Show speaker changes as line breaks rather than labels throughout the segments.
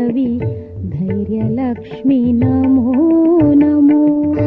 భార్గవి ధైర్యలక్ష్మి నమో నమో.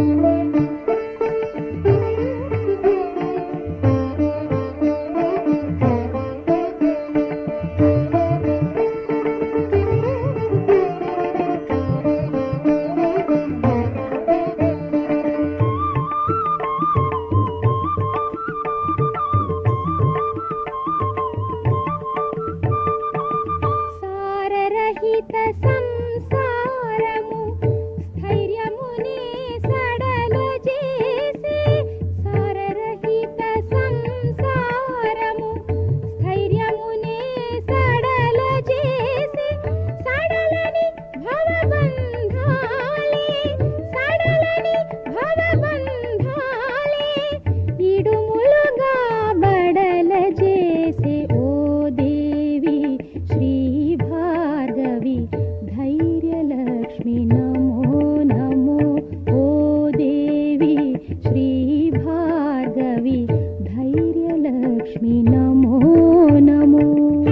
సంసారము స్థైర్యమునే సడల చేసే, సారరహిత సంసారము స్థైర్యమునే సడల చేసే, సడలని భవబంధాలే, సడలని భవబంధాలే ఇడుములుగా బడల చేసే. ఓ దేవి శ్రీ భార్గవి ధైర్యలక్ష్మి నమో నమో. ఓ దేవి శ్రీ భార్గవి ధైర్యలక్ష్మి నమో నమో.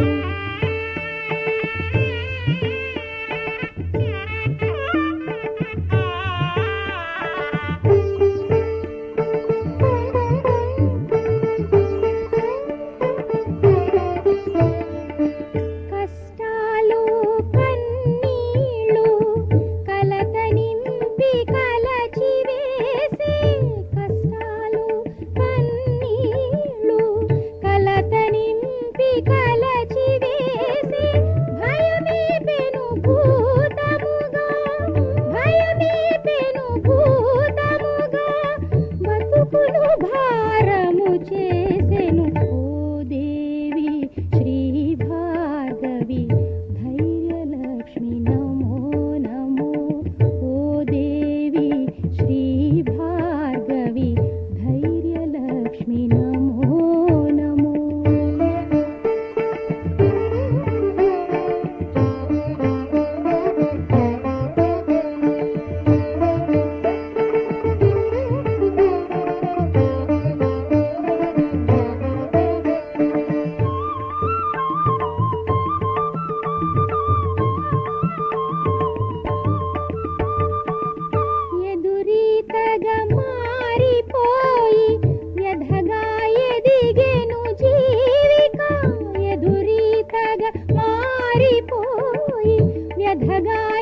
కష్టాలు కన్నీళ్ళు కలత నింపి కలచివేసే, కష్టాలు కన్నీళ్ళు కలత నింపి కలచివేసే, భయమే పెను భూతముగా, భయమే పెను భూతముగా బతుకులు భారము చేసెను. ఓ దేవి శ్రీ భార్గవి ధైర్యలక్ష్మి నమో నమో. ఓ దేవి శ్రీ భార్గవి ధైర్యలక్ష్మి నమో నమో. ఎదురీతగా మారిపోయి వ్యధగా ఎదిగెను జీవిక, ఎదురీతగా మారిపోయి వ్యధగా